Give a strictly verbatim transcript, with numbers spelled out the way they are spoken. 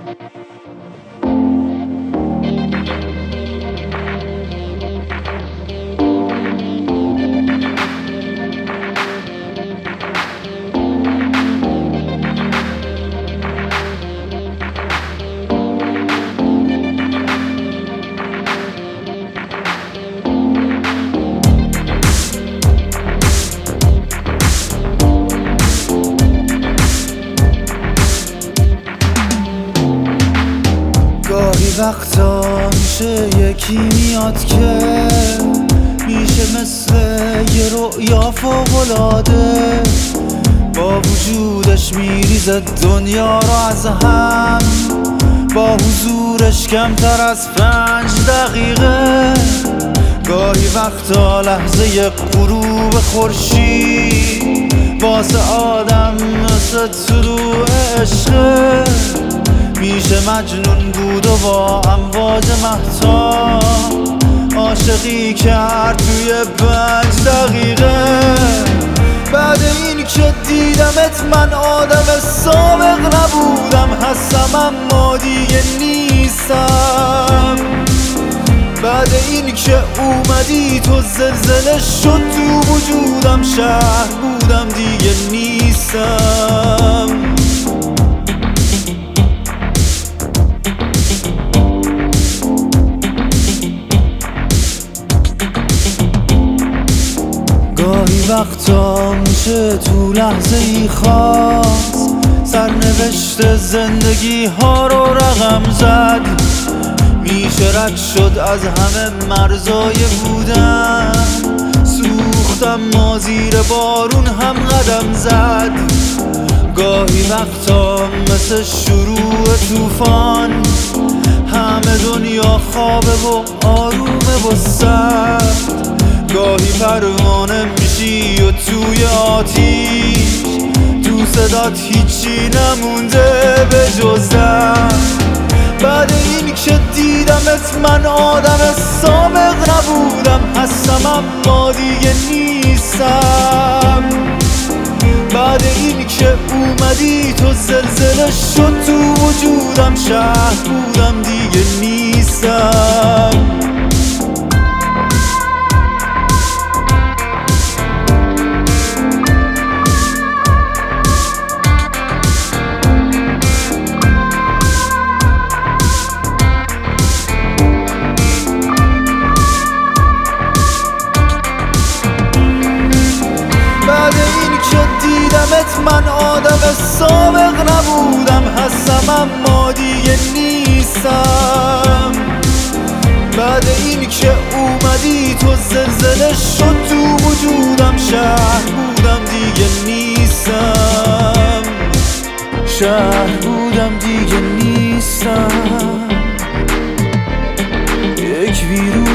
گاهی وقتا میشه یکی میاد که میشه مثل یه رؤیا فوق‌العاده، با وجودش میریزه دنیا رو از هم، با حضورش کمتر از پنج دقیقه. گاهی وقتا لحظه غروب خورشید واسه آدم مثل طلوع عشقه، میشه مجنون بود و با امواج مهتاب عاشقی کرد توی پنج دقیقه. بعد این که دیدمت من آدم سابق نبودم، هستم اما دیگه نیستم. بعد این که اومدی تو زلزله شد تو وجودم، شهر بودم دیگه نیستم. گاهی وقتا میشه تو لحظه ای خاص سرنوشت زندگی ها رو رقم زد، میشه رد شد از همه مرزای بودن، سوختم ما زیر بارون هم قدم زد. گاهی وقتا مثل شروع طوفان همه دنیا خوابه و آرومه و سرد، گاهی پروانه میشی و توی آتیش تو صدات هیچی نمونده به جز درد. بعد این که دیدمت من آدم سابق نبودم، هستم اما دیگه نیستم. بعد این که اومدی تو زلزله شد تو وجودم، شهر بودم دیگه نیستم. من آدم سابق نبودم، هستم اما دیگه نیستم. بعد این که اومدی تو زلزله شد تو وجودم، شهر بودم دیگه نیستم. شهر بودم دیگه نیستم. یک ویروس